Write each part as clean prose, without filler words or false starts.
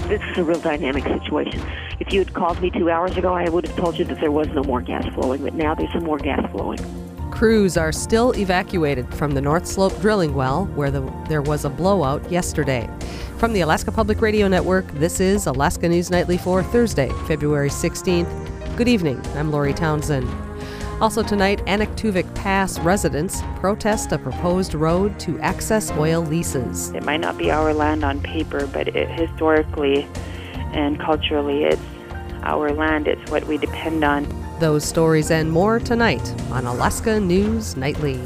This is a real dynamic situation. If you had called me 2 hours ago, I would have told you that there was no more gas flowing, but now there's some more gas flowing. Crews are still evacuated from the North Slope drilling well where there was a blowout yesterday. From the Alaska Public Radio Network, this is Alaska News Nightly for Thursday, February 16th. Good evening, I'm Lori Townsend. Also tonight, Anaktuvik Pass residents protest a proposed road to access oil leases. It might not be our land on paper, but historically and culturally, it's our land. It's what we depend on. Those stories and more tonight on Alaska News Nightly.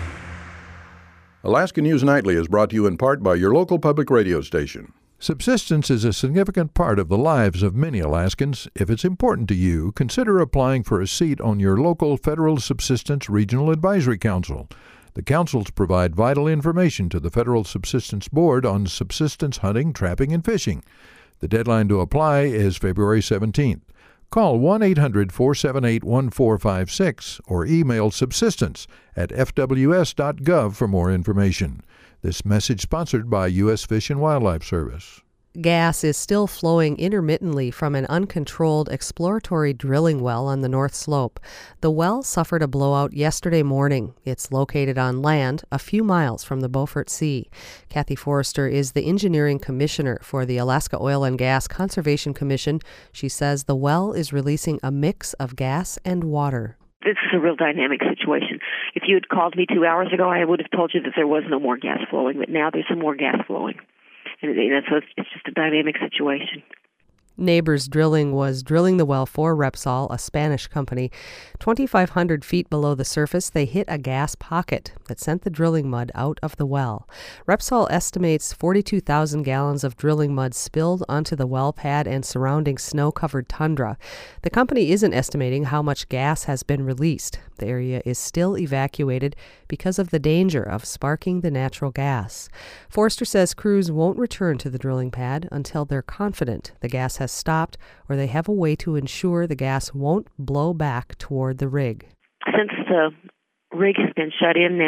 Alaska News Nightly is brought to you in part by your local public radio station. Subsistence is a significant part of the lives of many Alaskans. If it's important to you, consider applying for a seat on your local Federal Subsistence Regional Advisory Council. The councils provide vital information to the Federal Subsistence Board on subsistence hunting, trapping, and fishing. The deadline to apply is February 17th. Call 1-800-478-1456 or email subsistence@fws.gov for more information. This message sponsored by U.S. Fish and Wildlife Service. Gas is still flowing intermittently from an uncontrolled exploratory drilling well on the North Slope. The well suffered a blowout yesterday morning. It's located on land a few miles from the Beaufort Sea. Kathy Forrester is the engineering commissioner for the Alaska Oil and Gas Conservation Commission. She says the well is releasing a mix of gas and water. This is a real dynamic situation. If you had called me 2 hours ago, I would have told you that there was no more gas flowing, but now there's some more gas flowing. And so it's just a dynamic situation. Neighbors Drilling was drilling the well for Repsol, a Spanish company. 2,500 feet below the surface, they hit a gas pocket that sent the drilling mud out of the well. Repsol estimates 42,000 gallons of drilling mud spilled onto the well pad and surrounding snow-covered tundra. The company isn't estimating how much gas has been released. The area is still evacuated because of the danger of sparking the natural gas. Forrester says crews won't return to the drilling pad until they're confident the gas has stopped or they have a way to ensure the gas won't blow back toward the rig. Since the rig has been shut down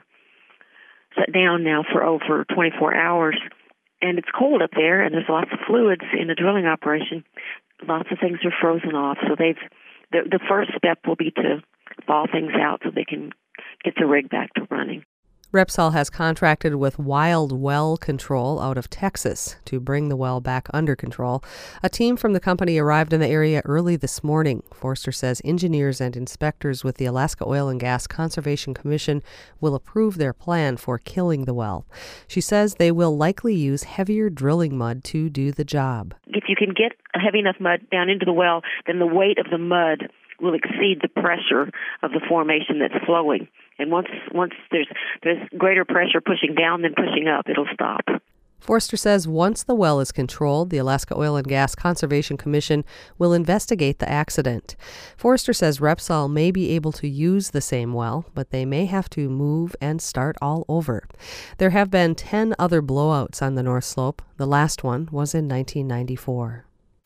now for over 24 hours, and it's cold up there, and there's lots of fluids in the drilling operation, lots of things are frozen off. So the first step will be to thaw things out so they can get the rig back to running. Repsol has contracted with Wild Well Control out of Texas to bring the well back under control. A team from the company arrived in the area early this morning. Forster says engineers and inspectors with the Alaska Oil and Gas Conservation Commission will approve their plan for killing the well. She says they will likely use heavier drilling mud to do the job. If you can get a heavy enough mud down into the well, then the weight of the mud will exceed the pressure of the formation that's flowing. And once there's greater pressure pushing down than pushing up, it'll stop. Forster says once the well is controlled, the Alaska Oil and Gas Conservation Commission will investigate the accident. Forster says Repsol may be able to use the same well, but they may have to move and start all over. There have been 10 other blowouts on the North Slope. The last one was in 1994.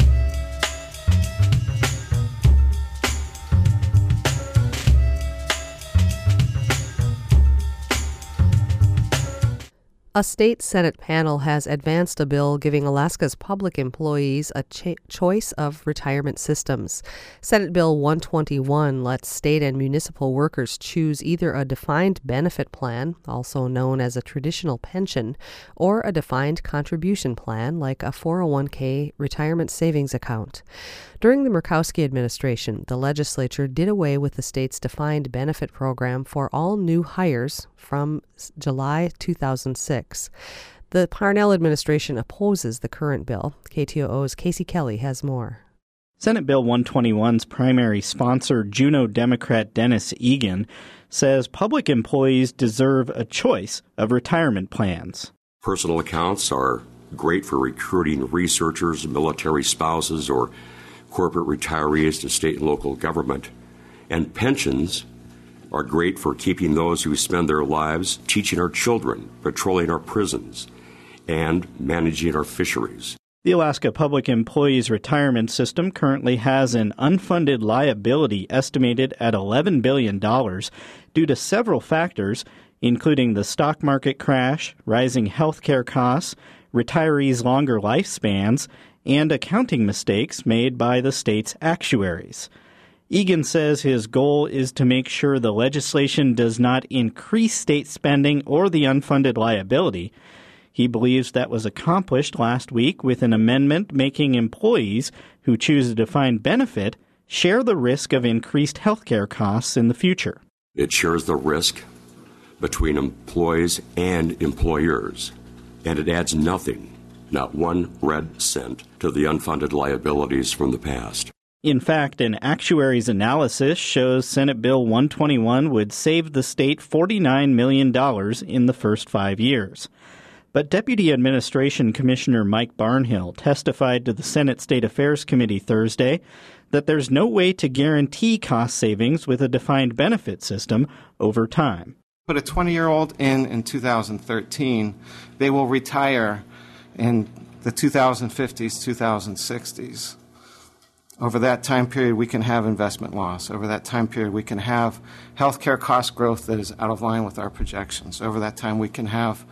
A state Senate panel has advanced a bill giving Alaska's public employees a choice of retirement systems. Senate Bill 121 lets state and municipal workers choose either a defined benefit plan, also known as a traditional pension, or a defined contribution plan like a 401k retirement savings account. During the Murkowski administration, the legislature did away with the state's defined benefit program for all new hires from July 2006. The Parnell administration opposes the current bill. KTOO's Casey Kelly has more. Senate Bill 121's primary sponsor, Juneau Democrat Dennis Egan, says public employees deserve a choice of retirement plans. Personal accounts are great for recruiting researchers, military spouses, or corporate retirees to state and local government. And pensions are great for keeping those who spend their lives teaching our children, patrolling our prisons, and managing our fisheries. The Alaska Public Employees Retirement System currently has an unfunded liability estimated at $11 billion due to several factors, including the stock market crash, rising healthcare costs, retirees' longer lifespans, and accounting mistakes made by the state's actuaries. Egan says his goal is to make sure the legislation does not increase state spending or the unfunded liability. He believes that was accomplished last week with an amendment making employees who choose a defined benefit share the risk of increased health care costs in the future. It shares the risk between employees and employers, and it adds nothing, not 1 red cent, to the unfunded liabilities from the past. In fact, an actuary's analysis shows Senate Bill 121 would save the state $49 million in the first 5 years. But Deputy Administration Commissioner Mike Barnhill testified to the Senate State Affairs Committee Thursday that there's no way to guarantee cost savings with a defined benefit system over time. Put a 20-year-old in 2013, they will retire in the 2050s, 2060s. Over that time period, we can have investment loss. Over that time period, we can have healthcare cost growth that is out of line with our projections. Over that time, we can have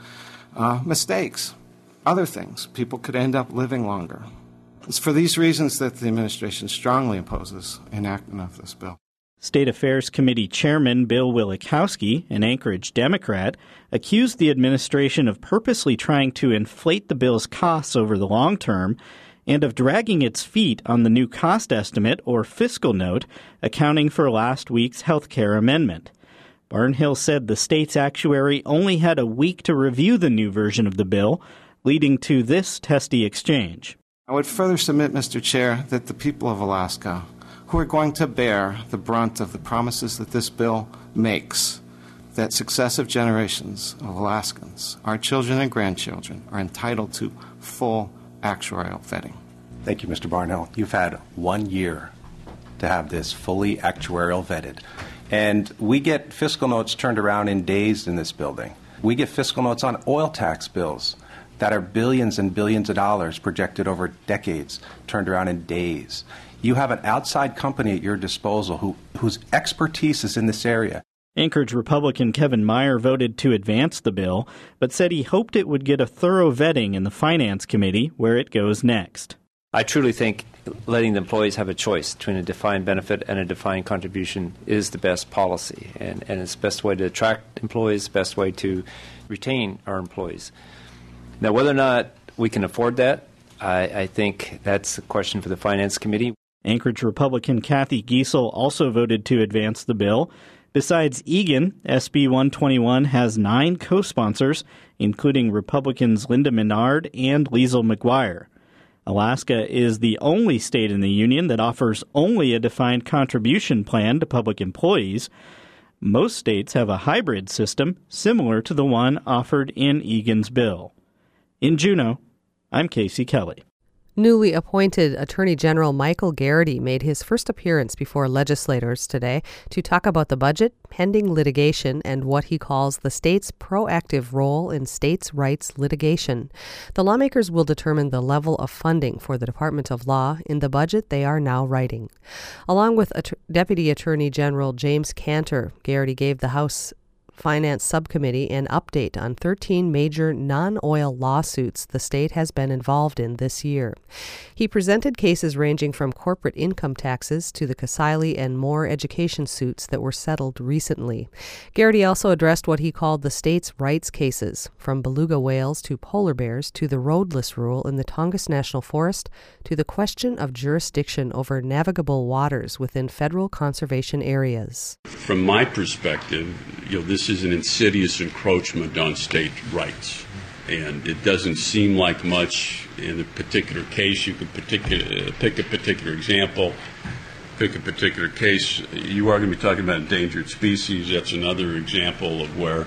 mistakes, other things. People could end up living longer. It's for these reasons that the administration strongly opposes enactment of this bill. State Affairs Committee Chairman Bill Wielechowski, an Anchorage Democrat, accused the administration of purposely trying to inflate the bill's costs over the long term and of dragging its feet on the new cost estimate or fiscal note accounting for last week's health care amendment. Barnhill said the state's actuary only had a week to review the new version of the bill, leading to this testy exchange. I would further submit, Mr. Chair, that the people of Alaska, who are going to bear the brunt of the promises that this bill makes, that successive generations of Alaskans, our children and grandchildren, are entitled to full actuarial vetting. Thank you, Mr. Barnhill. You've had 1 year to have this fully actuarial vetted. And we get fiscal notes turned around in days in this building. We get fiscal notes on oil tax bills that are billions and billions of dollars projected over decades, turned around in days. You have an outside company at your disposal whose expertise is in this area. Anchorage Republican Kevin Meyer voted to advance the bill, but said he hoped it would get a thorough vetting in the Finance Committee, where it goes next. I truly think letting the employees have a choice between a defined benefit and a defined contribution is the best policy, and it's the best way to attract employees, the best way to retain our employees. Now, whether or not we can afford that, I think that's a question for the Finance Committee. Anchorage Republican Kathy Giesel also voted to advance the bill. Besides Egan, SB 121 has 9 co-sponsors, including Republicans Linda Menard and Liesl McGuire. Alaska is the only state in the union that offers only a defined contribution plan to public employees. Most states have a hybrid system similar to the one offered in Egan's bill. In Juneau, I'm Casey Kelly. Newly appointed Attorney General Michael Garrity made his first appearance before legislators today to talk about the budget, pending litigation, and what he calls the state's proactive role in states' rights litigation. The lawmakers will determine the level of funding for the Department of Law in the budget they are now writing. Along with Deputy Attorney General James Cantor, Garrity gave the House Finance Subcommittee an update on 13 major non-oil lawsuits the state has been involved in this year. He presented cases ranging from corporate income taxes to the Kasile and Moore education suits that were settled recently. Garrity also addressed what he called the state's rights cases, from beluga whales to polar bears to the roadless rule in the Tongass National Forest to the question of jurisdiction over navigable waters within federal conservation areas. From my perspective, this is an insidious encroachment on state rights, and it doesn't seem like much in a particular case. You could pick a particular example, pick a particular case. You are going to be talking about endangered species. That's another example of where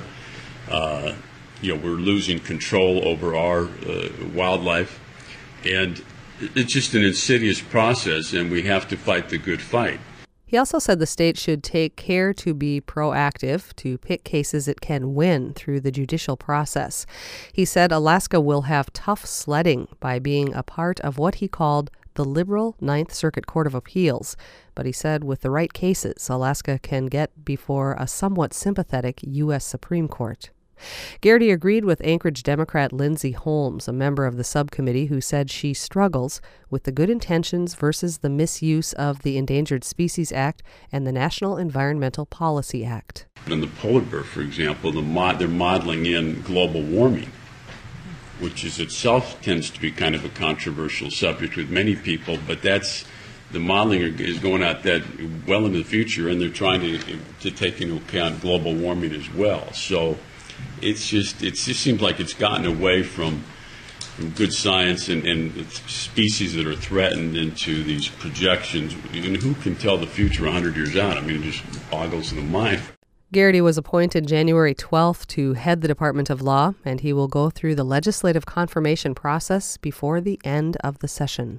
we're losing control over our wildlife, and it's just an insidious process, and we have to fight the good fight. He also said the state should take care to be proactive, to pick cases it can win through the judicial process. He said Alaska will have tough sledding by being a part of what he called the liberal Ninth Circuit Court of Appeals. But he said with the right cases, Alaska can get before a somewhat sympathetic U.S. Supreme Court. Garrity agreed with Anchorage Democrat Lindsay Holmes, a member of the subcommittee, who said she struggles with the good intentions versus the misuse of the Endangered Species Act and the National Environmental Policy Act. In the polar bear, for example, they're modeling in global warming, which is itself tends to be kind of a controversial subject with many people, but the modeling is going out that well into the future, and they're trying to take into account global warming as well. So it just seems like it's gotten away from good science and species that are threatened into these projections. And who can tell the future 100 years out? I mean, it just boggles the mind. Garrity was appointed January 12th to head the Department of Law, and he will go through the legislative confirmation process before the end of the session.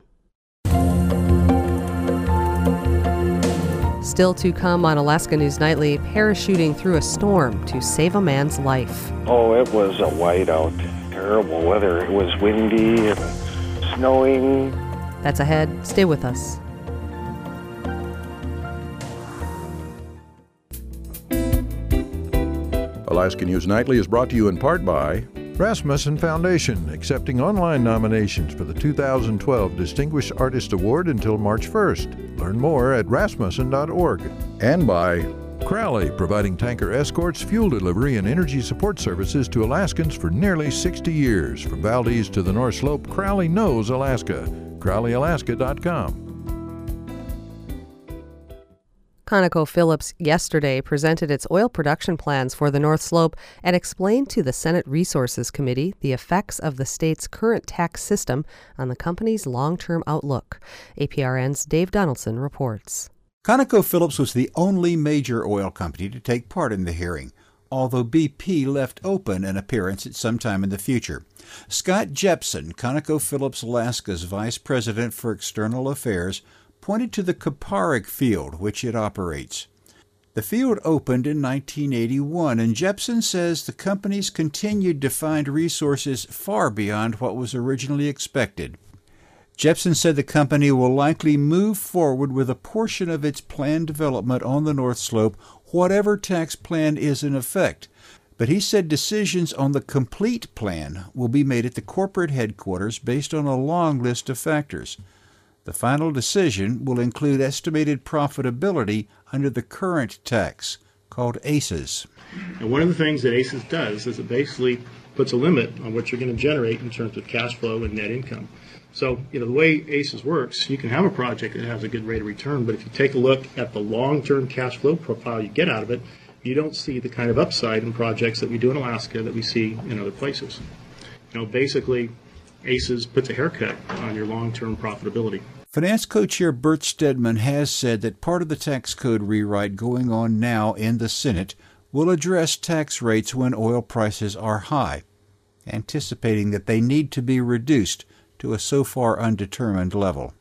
Still to come on Alaska News Nightly, parachuting through a storm to save a man's life. Oh, it was a whiteout. Terrible weather. It was windy and snowing. That's ahead. Stay with us. Alaska News Nightly is brought to you in part by Rasmussen Foundation, accepting online nominations for the 2012 Distinguished Artist Award until March 1st. Learn more at rasmussen.org. And by Crowley, providing tanker escorts, fuel delivery, and energy support services to Alaskans for nearly 60 years. From Valdez to the North Slope, Crowley knows Alaska. CrowleyAlaska.com. ConocoPhillips yesterday presented its oil production plans for the North Slope and explained to the Senate Resources Committee the effects of the state's current tax system on the company's long-term outlook. APRN's Dave Donaldson reports. ConocoPhillips was the only major oil company to take part in the hearing, although BP left open an appearance at some time in the future. Scott Jepson, ConocoPhillips Alaska's Vice President for External Affairs, pointed to the Kuparuk field, which it operates. The field opened in 1981, and Jepson says the company's continued to find resources far beyond what was originally expected. Jepson said the company will likely move forward with a portion of its planned development on the North Slope, whatever tax plan is in effect. But he said decisions on the complete plan will be made at the corporate headquarters based on a long list of factors. The final decision will include estimated profitability under the current tax, called ACES. And one of the things that ACES does is it basically puts a limit on what you're going to generate in terms of cash flow and net income. So, the way ACES works, you can have a project that has a good rate of return, but if you take a look at the long-term cash flow profile you get out of it, you don't see the kind of upside in projects that we do in Alaska that we see in other places. Basically, ACES puts a haircut on your long-term profitability. Finance co-chair Bert Stedman has said that part of the tax code rewrite going on now in the Senate will address tax rates when oil prices are high, anticipating that they need to be reduced to a so far undetermined level.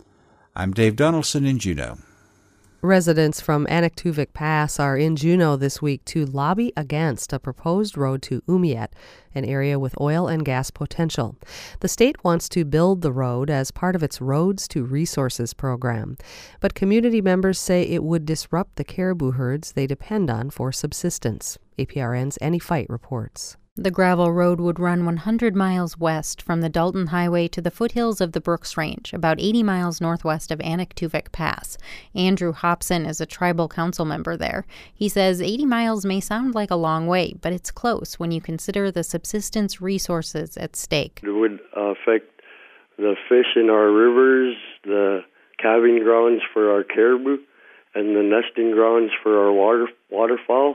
I'm Dave Donaldson in Juneau. Residents from Anaktuvik Pass are in Juneau this week to lobby against a proposed road to Umiat, an area with oil and gas potential. The state wants to build the road as part of its Roads to Resources program, but community members say it would disrupt the caribou herds they depend on for subsistence. APRN's Annie Fight reports. The gravel road would run 100 miles west from the Dalton Highway to the foothills of the Brooks Range, about 80 miles northwest of Anaktuvik Pass. Andrew Hobson is a tribal council member there. He says 80 miles may sound like a long way, but it's close when you consider the subsistence resources at stake. It would affect the fish in our rivers, the calving grounds for our caribou, and the nesting grounds for our waterfowl,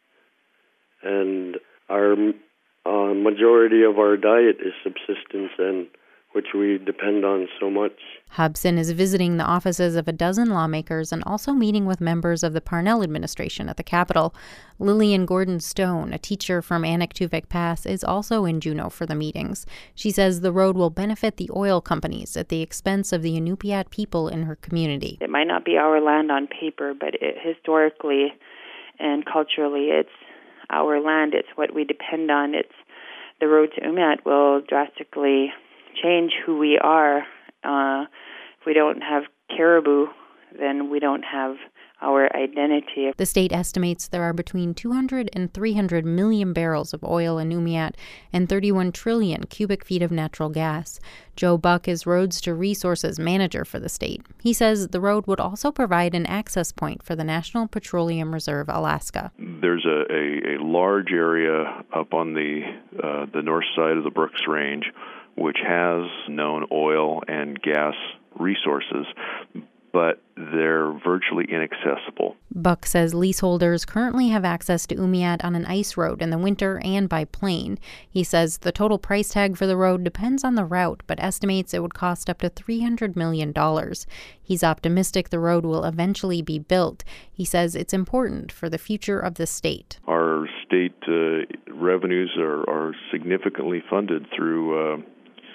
and our majority of our diet is subsistence, and which we depend on so much. Hobson is visiting the offices of a dozen lawmakers and also meeting with members of the Parnell administration at the Capitol. Lillian Gordon-Stone, a teacher from Anaktuvik Pass, is also in Juneau for the meetings. She says the road will benefit the oil companies at the expense of the Inupiat people in her community. It might not be our land on paper, but historically and culturally it's our land. It's what we depend on. The road to Umiat will drastically change who we are If we don't have caribou, then we don't have our identity. The state estimates there are between 200 and 300 million barrels of oil in Umiat and 31 trillion cubic feet of natural gas. Joe Buck is Roads to Resources manager for the state. He says the road would also provide an access point for the National Petroleum Reserve Alaska. There's a large area up on the north side of the Brooks Range which has known oil and gas resources, but they're virtually inaccessible. Buck says leaseholders currently have access to Umiat on an ice road in the winter and by plane. He says the total price tag for the road depends on the route, but estimates it would cost up to $300 million. He's optimistic the road will eventually be built. He says it's important for the future of the state. Our state revenues are significantly funded through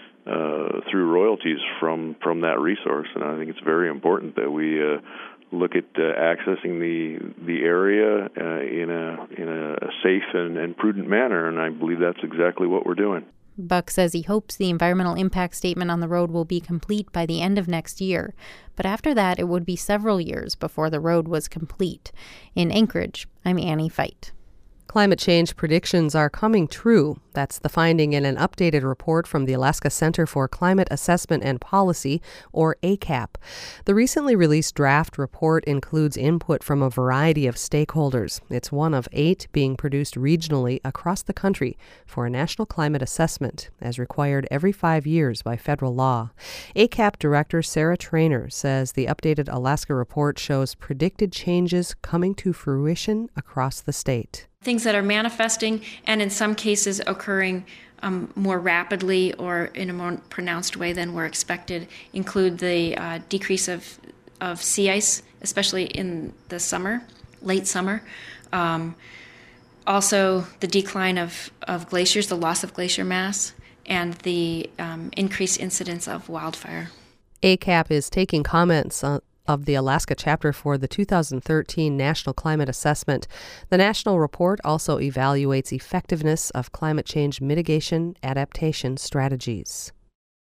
royalties from that resource, and I think it's very important that we look at accessing the area in a safe and prudent manner, and I believe that's exactly what we're doing. Buck says he hopes the environmental impact statement on the road will be complete by the end of next year, but after that it would be several years before the road was complete. In Anchorage, I'm Annie Feit. Climate change predictions are coming true. That's the finding in an updated report from the Alaska Center for Climate Assessment and Policy, or ACAP. The recently released draft report includes input from a variety of stakeholders. It's one of 8 being produced regionally across the country for a national climate assessment, as required every 5 years by federal law. ACAP Director Sarah Traynor says the updated Alaska report shows predicted changes coming to fruition across the state. Things that are manifesting and in some cases occurring more rapidly or in a more pronounced way than were expected include the decrease of sea ice, especially in the summer, late summer. Also the decline of glaciers, the loss of glacier mass, and the increased incidence of wildfire. ACAP is taking comments of the Alaska chapter for the 2013 National Climate Assessment. The national report also evaluates effectiveness of climate change mitigation adaptation strategies.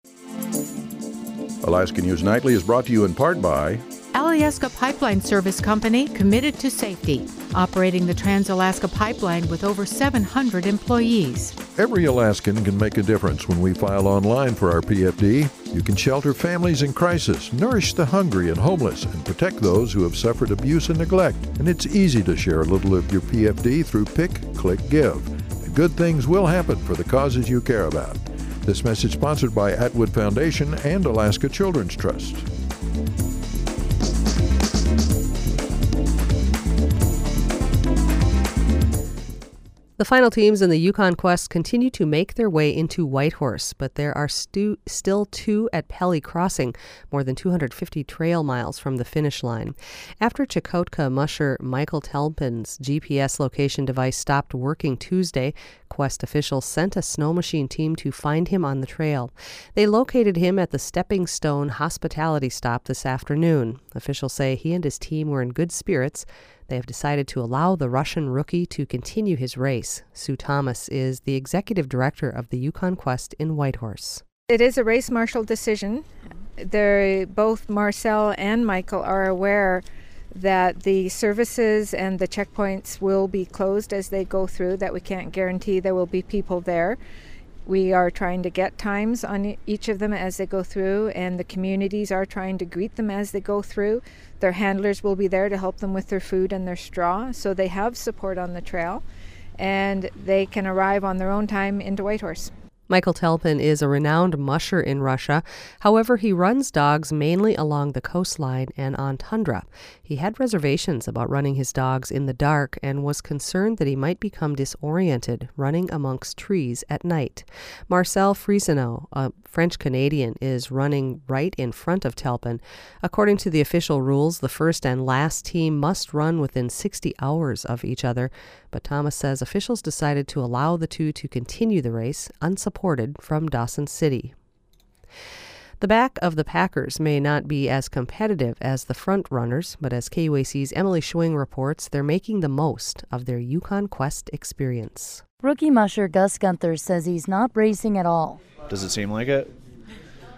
Alaska News Nightly is brought to you in part by Alyeska Pipeline Service Company, committed to safety, operating the Trans-Alaska Pipeline with over 700 employees. Every Alaskan can make a difference when we file online for our PFD. You can shelter families in crisis, nourish the hungry and homeless, and protect those who have suffered abuse and neglect. And it's easy to share a little of your PFD through Pick, Click, Give. And good things will happen for the causes you care about. This message sponsored by Atwood Foundation and Alaska Children's Trust. The final teams in the Yukon Quest continue to make their way into Whitehorse, but there are still 2 at Pelly Crossing, more than 250 trail miles from the finish line. After Chukotka musher Michael Telpin's GPS location device stopped working Tuesday, Quest officials sent a snow machine team to find him on the trail. They located him at the Stepping Stone Hospitality Stop this afternoon. Officials say he and his team were in good spirits. They have decided to allow the Russian rookie to continue his race. Sue Thomas is the executive director of the Yukon Quest in Whitehorse. It is a race marshal decision. Both Marcel and Michael are aware that the services and the checkpoints will be closed as they go through, that we can't guarantee there will be people there. We are trying to get times on each of them as they go through, and the communities are trying to greet them as they go through. Their handlers will be there to help them with their food and their straw, so they have support on the trail, and they can arrive on their own time into Whitehorse. Michael Telpin is a renowned musher in Russia. However, he runs dogs mainly along the coastline and on tundra. He had reservations about running his dogs in the dark and was concerned that he might become disoriented running amongst trees at night. Marcel Friseneau, a French-Canadian, is running right in front of Telpin. According to the official rules, the first and last team must run within 60 hours of each other, but Thomas says officials decided to allow the two to continue the race unsupported from Dawson City. The back of the Packers may not be as competitive as the front runners, but as KUAC's Emily Schwing reports, they're making the most of their Yukon Quest experience. Rookie musher Gus Gunther says he's not racing at all. Does it seem like it?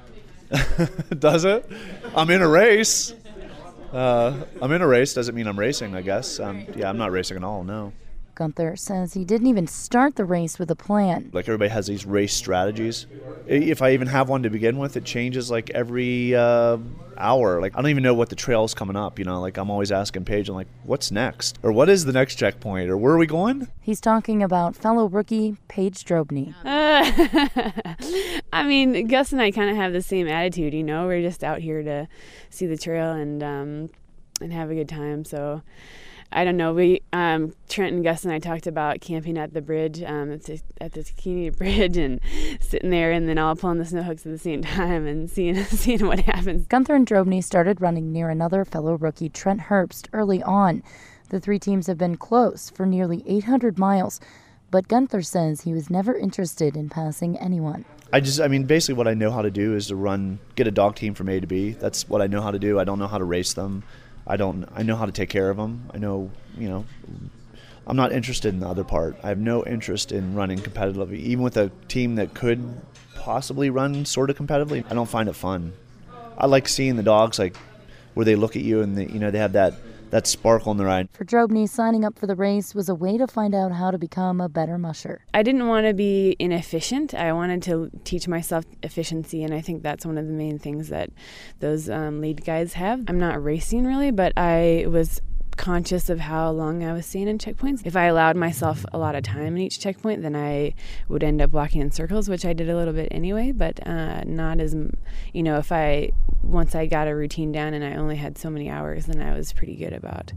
Does it? I'm in a race. Doesn't mean I'm racing, I guess. I'm not racing at all, no. Gunther says he didn't even start the race with a plan. Like, everybody has these race strategies. If I even have one to begin with, it changes like every hour. Like, I don't even know what the trail's coming up, Like, I'm always asking Paige, I'm like, what's next? Or what is the next checkpoint? Or where are we going? He's talking about fellow rookie Paige Drobny. I mean, Gus and I kind of have the same attitude, We're just out here to see the trail and have a good time, so... I don't know. We Trent and Gus and I talked about camping at the bridge, at the Zucchini Bridge, and sitting there, and then all pulling the snow hooks at the same time and seeing what happens. Gunther and Drobny started running near another fellow rookie, Trent Herbst, early on. The three teams have been close for nearly 800 miles, but Gunther says he was never interested in passing anyone. Basically what I know how to do is to get a dog team from A to B. That's what I know how to do. I don't know how to race them. I know how to take care of them. I know, I'm not interested in the other part. I have no interest in running competitively. Even with a team that could possibly run sort of competitively, I don't find it fun. I like seeing the dogs, like, where they look at you and they have that sparkle in their eye. For Drobny, signing up for the race was a way to find out how to become a better musher. I didn't want to be inefficient. I wanted to teach myself efficiency, and I think that's one of the main things that those lead guides have. I'm not racing really, but I was conscious of how long I was staying in checkpoints. If I allowed myself a lot of time in each checkpoint, then I would end up walking in circles, which I did a little bit anyway, but not as, once I got a routine down and I only had so many hours, then I was pretty good about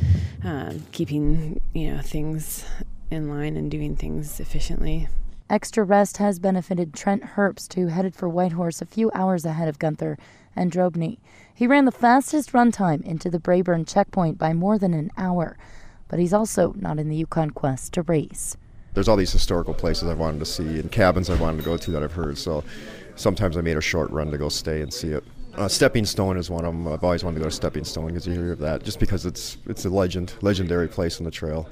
keeping, things in line and doing things efficiently. Extra rest has benefited Trent Herbst, who headed for Whitehorse a few hours ahead of Gunther and Drobny. He ran the fastest run time into the Braeburn checkpoint by more than an hour, but he's also not in the Yukon Quest to race. There's all these historical places I wanted to see and cabins I wanted to go to that I've heard, so sometimes I made a short run to go stay and see it. Stepping Stone is one of them. I've always wanted to go to Stepping Stone because you hear of that, just because it's a legendary place on the trail.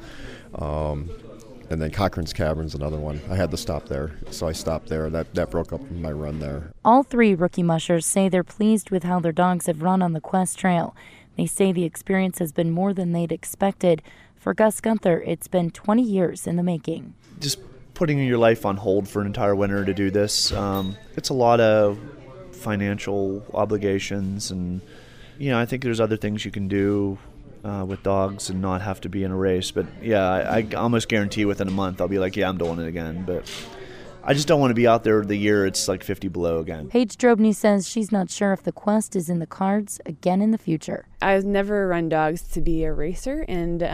And then Cochrane's Cavern's another one. I had to stop there, so I stopped there. That broke up my run there. All three rookie mushers say they're pleased with how their dogs have run on the Quest Trail. They say the experience has been more than they'd expected. For Gus Gunther, it's been 20 years in the making. Just putting your life on hold for an entire winter to do this, it's a lot of financial obligations, and I think there's other things you can do with dogs and not have to be in a race. But I almost guarantee within a month I'll be like, I'm doing it again. But I just don't want to be out there the year it's like 50 below again. Paige Drobny says she's not sure if the Quest is in the cards again in the future. I've never run dogs to be a racer, and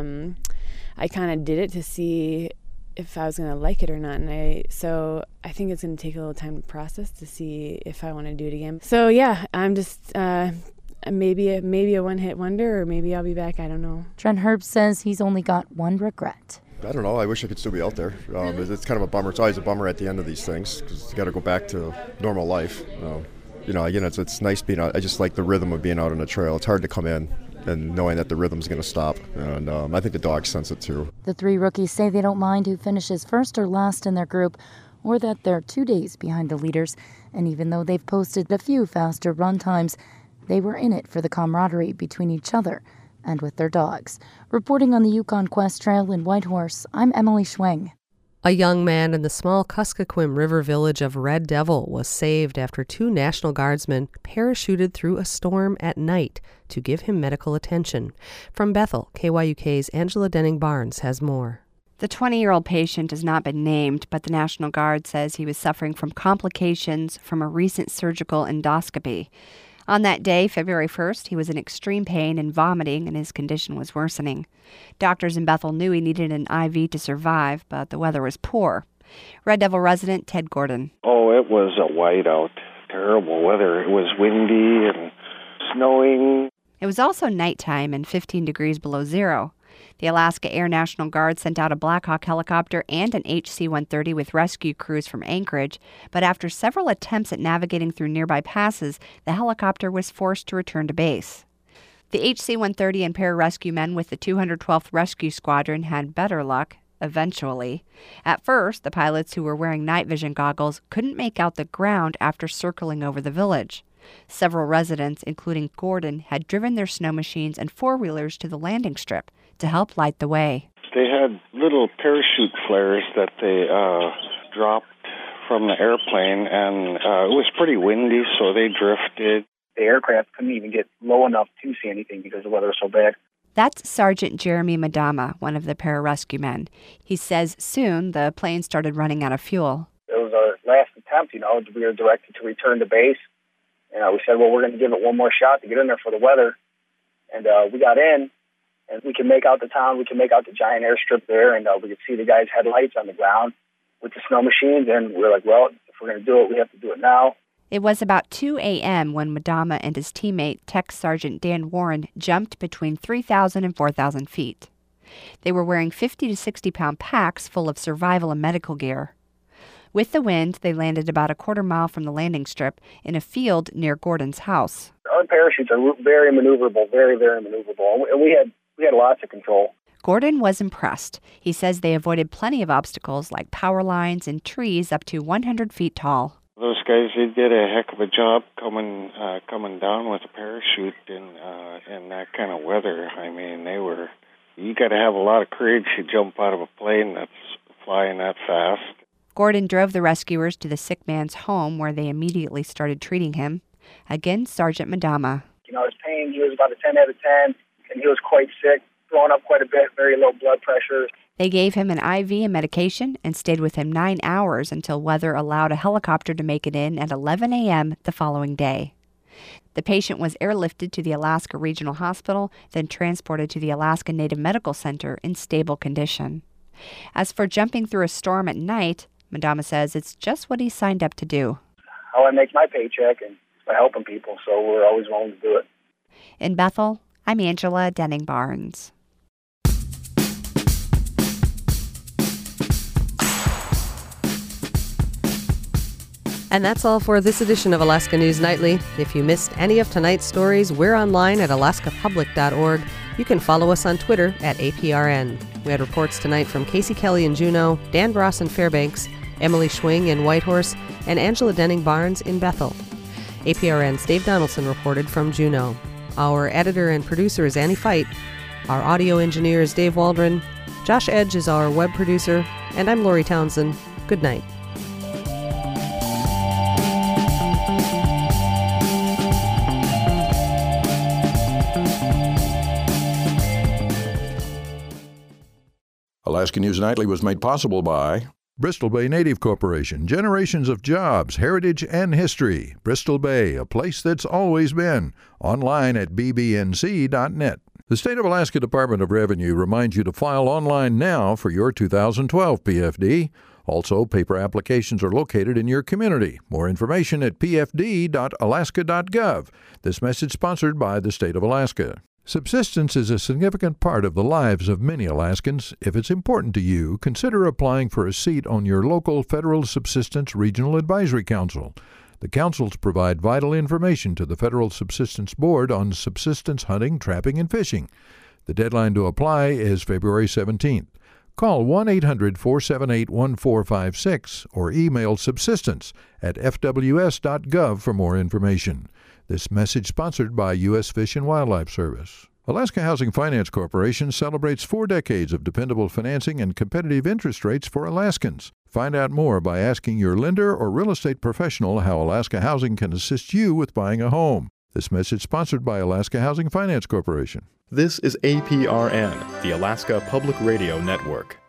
I kind of did it to see if I was going to like it or not. And so I think it's going to take a little time to process to see if I want to do it again. So I'm just maybe a one-hit wonder, or maybe I'll be back. I don't know. Trent Herbst says he's only got one regret. I don't know. I wish I could still be out there. It's kind of a bummer. It's always a bummer at the end of these things because you got to go back to normal life. Again, it's nice being out. I just like the rhythm of being out on the trail. It's hard to come in and knowing that the rhythm's going to stop. And I think the dogs sense it too. The three rookies say they don't mind who finishes first or last in their group, or that they're 2 days behind the leaders. And even though they've posted a few faster run times, they were in it for the camaraderie between each other and with their dogs. Reporting on the Yukon Quest Trail in Whitehorse, I'm Emily Schweng. A young man in the small Kuskokwim River village of Red Devil was saved after 2 National Guardsmen parachuted through a storm at night to give him medical attention. From Bethel, KYUK's Angela Denning-Barnes has more. The 20-year-old patient has not been named, but the National Guard says he was suffering from complications from a recent surgical endoscopy. On that day, February 1st, he was in extreme pain and vomiting, and his condition was worsening. Doctors in Bethel knew he needed an IV to survive, but the weather was poor. Red Devil resident Ted Gordon. Oh, it was a whiteout. Terrible weather. It was windy and snowing. It was also nighttime and 15 degrees below zero. The Alaska Air National Guard sent out a Black Hawk helicopter and an HC-130 with rescue crews from Anchorage, but after several attempts at navigating through nearby passes, the helicopter was forced to return to base. The HC-130 and pararescue men with the 212th Rescue Squadron had better luck. eventually. At first, the pilots who were wearing night vision goggles couldn't make out the ground after circling over the village. Several residents, including Gordon, had driven their snow machines and four-wheelers to the landing strip to help light the way. They had little parachute flares that they dropped from the airplane, and it was pretty windy, so they drifted. The aircraft couldn't even get low enough to see anything because the weather was so bad. That's Sergeant Jeremy Madama, one of the pararescue men. He says soon the plane started running out of fuel. It was our last attempt, we were directed to return to base. And we said, well, we're going to give it one more shot to get in there for the weather. And we got in, and we can make out the town. We can make out the giant airstrip there, and we could see the guys' headlights on the ground with the snow machines. And we're like, well, if we're going to do it, we have to do it now. It was about 2 a.m. when Madama and his teammate, Tech Sergeant Dan Warren, jumped between 3,000 and 4,000 feet. They were wearing 50 to 60-pound packs full of survival and medical gear. With the wind, they landed about a quarter mile from the landing strip in a field near Gordon's house. Our parachutes are very maneuverable, very, very maneuverable. And we had lots of control. Gordon was impressed. He says they avoided plenty of obstacles like power lines and trees up to 100 feet tall. Those guys, they did a heck of a job coming down with a parachute in that kind of weather. I mean, you got to have a lot of courage to jump out of a plane that's flying that fast. Gordon drove the rescuers to the sick man's home where they immediately started treating him. Again, Sergeant Madama. His pain, he was about a 10 out of 10, and he was quite sick, throwing up quite a bit, very low blood pressure. They gave him an IV and medication and stayed with him 9 hours until weather allowed a helicopter to make it in at 11 a.m. the following day. The patient was airlifted to the Alaska Regional Hospital, then transported to the Alaska Native Medical Center in stable condition. As for jumping through a storm at night, Madama says it's just what he signed up to do. How I make my paycheck and by helping people, so we're always willing to do it. In Bethel, I'm Angela Denning-Barnes. And that's all for this edition of Alaska News Nightly. If you missed any of tonight's stories, we're online at alaskapublic.org. You can follow us on Twitter at APRN. We had reports tonight from Casey Kelly in Juneau, Dan Bross in Fairbanks, Emily Schwing in Whitehorse, and Angela Denning-Barnes in Bethel. APRN's Dave Donaldson reported from Juneau. Our editor and producer is Annie Fite. Our audio engineer is Dave Waldron. Josh Edge is our web producer. And I'm Lori Townsend. Good night. Alaska News Nightly was made possible by Bristol Bay Native Corporation, generations of jobs, heritage, and history. Bristol Bay, a place that's always been. Online at bbnc.net. The State of Alaska Department of Revenue reminds you to file online now for your 2012 PFD. Also, paper applications are located in your community. More information at pfd.alaska.gov. This message sponsored by the State of Alaska. Subsistence is a significant part of the lives of many Alaskans. If it's important to you, consider applying for a seat on your local Federal Subsistence Regional Advisory Council. The councils provide vital information to the Federal Subsistence Board on subsistence hunting, trapping, and fishing. The deadline to apply is February 17th. Call 1-800-478-1456 or email subsistence@fws.gov for more information. This message sponsored by U.S. Fish and Wildlife Service. Alaska Housing Finance Corporation celebrates 4 decades of dependable financing and competitive interest rates for Alaskans. Find out more by asking your lender or real estate professional how Alaska Housing can assist you with buying a home. This message sponsored by Alaska Housing Finance Corporation. This is APRN, the Alaska Public Radio Network.